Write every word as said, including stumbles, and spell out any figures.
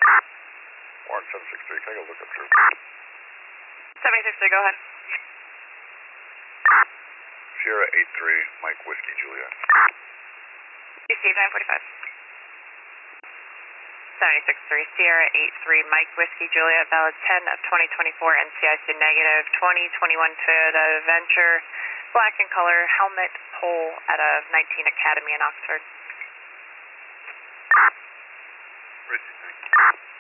Warren seven six three, can I go look up through? seven six three, go ahead. Sierra eight three, Mike Whiskey Juliet. Receive nine forty-five. seven six three, Sierra eight three, Mike Whiskey Juliet, valid ten of twenty twenty-four, N C I C negative, twenty twenty-one Toyota Venture, black in color, helmet, pole out of nineteen Academy in Oxford. Richie, thank you.